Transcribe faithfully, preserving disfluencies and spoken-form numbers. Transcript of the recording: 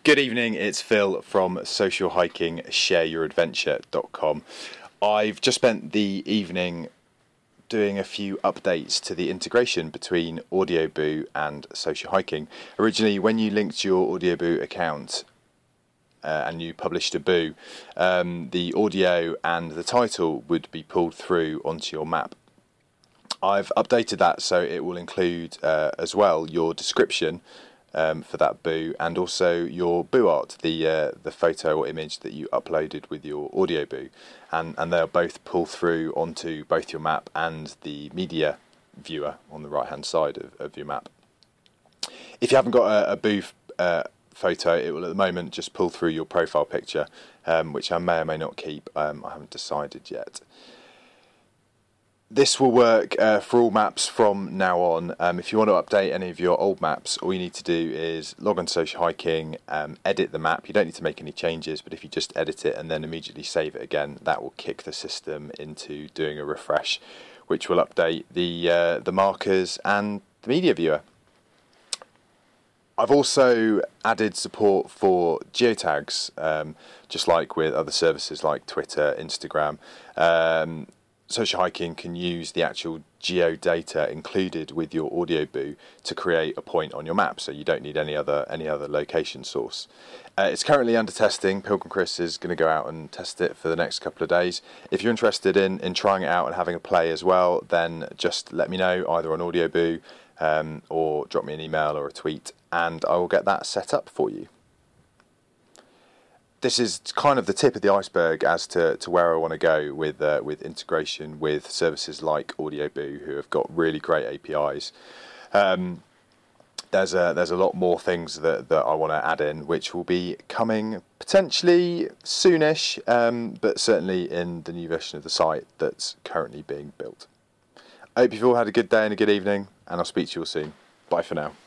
Good evening, it's Phil from social hiking share your adventure dot com. I've just spent the evening doing a few updates to the integration between Audioboo and Social Hiking. Originally, when you linked your Audioboo account uh, and you published a boo, um, the audio and the title would be pulled through onto your map. I've updated that so it will include uh, as well your description Um, for that boo, and also your boo art, the uh, the photo or image that you uploaded with your Audioboo, and and they'll both pull through onto both your map and the media viewer on the right hand side of, of your map. If you haven't got a, a boo uh, photo, it will at the moment just pull through your profile picture, um, which I may or may not keep. um, I haven't decided yet. This will work uh, for all maps from now on. Um, if you want to update any of your old maps, all you need to do is log on to Social Hiking, um, edit the map. You don't need to make any changes, but if you just edit it and then immediately save it again, that will kick the system into doing a refresh, which will update the uh, the markers and the media viewer. I've also added support for geotags, um, just like with other services like Twitter, Instagram. Um, Social Hiking can use the actual geodata included with your Audioboo to create a point on your map, so you don't need any other any other location source. Uh, it's currently under testing. Pilgrim Chris is going to go out and test it for the next couple of days. If you're interested in, in trying it out and having a play as well, then just let me know either on Audioboo um, or drop me an email or a tweet, and I will get that set up for you. This is kind of the tip of the iceberg as to, to where I want to go with uh, with integration with services like Audioboo, who have got really great A P Is. Um, there's a there's a lot more things that, that I want to add in, which will be coming potentially soonish, um, but certainly in the new version of the site that's currently being built. I hope you've all had a good day and a good evening, and I'll speak to you all soon. Bye for now.